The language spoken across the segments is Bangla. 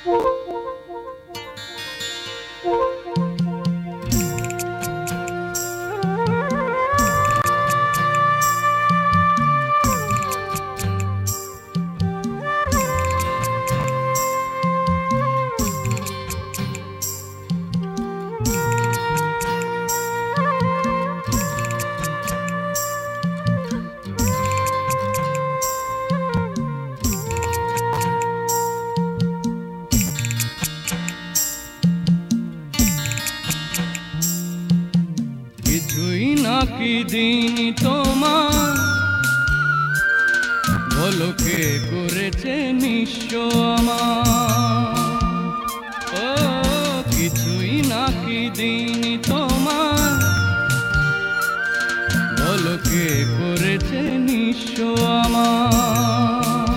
কিছুই নাকি দিন তোমার, বলো কে করেছে নিঃস্ব আমার। ও কিছুই নাকি দিন তোমার, বলো কে করেছে নিঃস্ব আমার।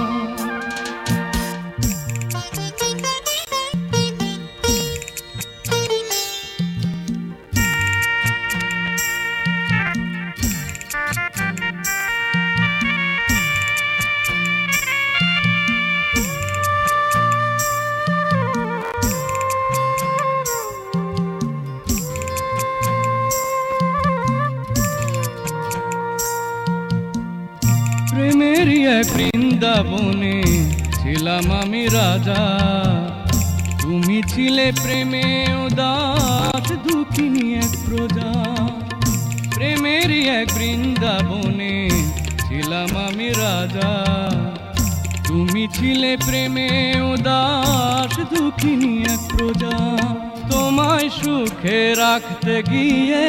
প্রেমেরই এক বৃন্দাবনে ছিলাম আমি রাজা, তুমি ছিলে প্রেমে উদাস দুঃখিনী এক প্রজা। প্রেমেরই এক বৃন্দাবনে ছিলাম আমি রাজা, তুমি ছিলে প্রেমে উদাস দুঃখিনী এক প্রজা। তোমায় সুখে রাখতে গিয়ে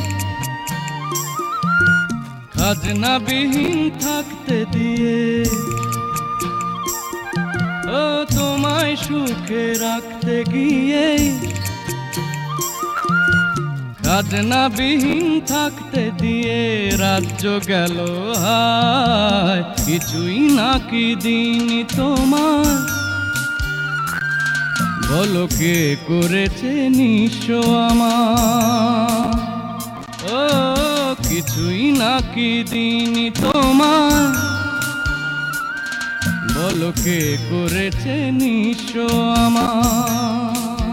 খাজনা বিহীন থাকতে দিয়ে, ও তোমায় সুখে রাখতে গিয়ে খাজনা বিহীন থাকতে দিয়ে রাজ্য গেল হায়। কিছুই নাকি দিন তোমার, বলো কে করেছে নিঃস্ব আমার। ও কিছুই নাকি দিন তোমার, বলো কে করেছে নিঃস্ব আমার।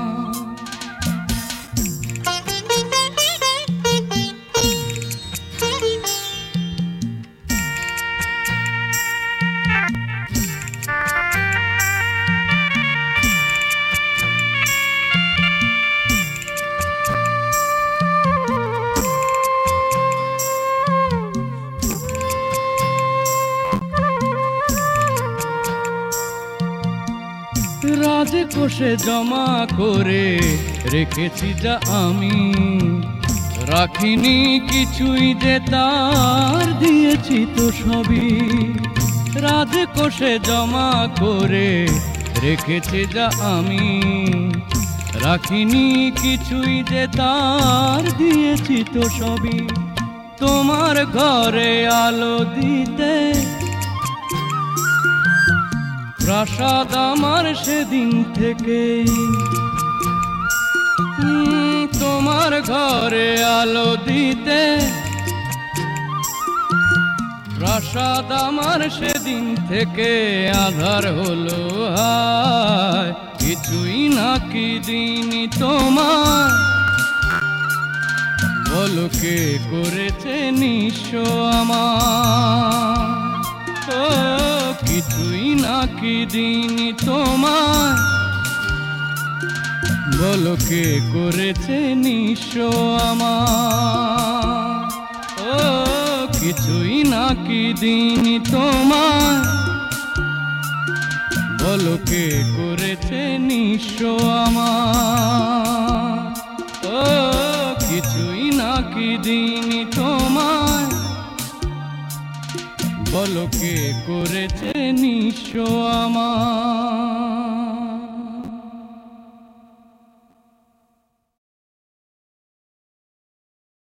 রাজকোষে জমা করে রেখেছি যা আমি, রাখিনি কিছুই যে তার দিয়েছি তো সবই। রাজকোষে জমা করে রেখেছি যা আমি, রাখিনি কিছুই যে তার দিয়েছি তো সবই। তোমার ঘরে আলো দিতে প্রাসাদ আমার সেদিন থেকে, তোমার ঘরে আলো দিতে প্রাসাদ আমার সেদিন থেকে আধার হলো হায়। কিছুই নাকি দিন তোমার, বলো কে করেছে নিঃস্ব আমার। ও কিছুই নাকি দিন তোমার, বলো কে করেছে নিঃস্ব আমার। ও কিছুই নাকি দিন তোমার, বলো কে করেছে নিঃস্ব আমার। ও কিছুই নাকি দিন তোমার, বলো কে করেছে নিঃস্ব আমার।